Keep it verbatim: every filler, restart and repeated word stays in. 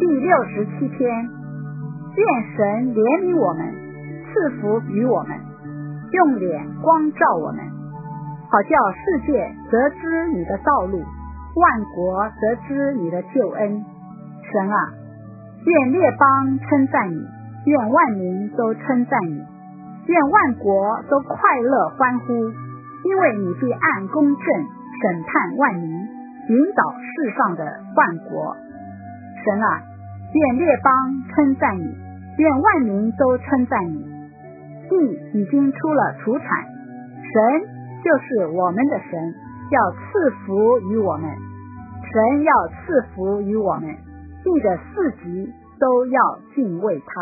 第六十七篇，愿神怜悯我们，赐福于我们，用脸光照我们，好叫世界得知你的道路，万国得知你的救恩。神啊，愿列邦称赞你，愿万民都称赞你，愿万国都快乐欢呼，因为你必按公正审判万民，引导世上的万国。神啊，愿列邦称赞你，愿万民都称赞你。地已经出了土产，神就是我们的神，要赐福于我们，神要赐福于我们，地的四极都要敬畏他。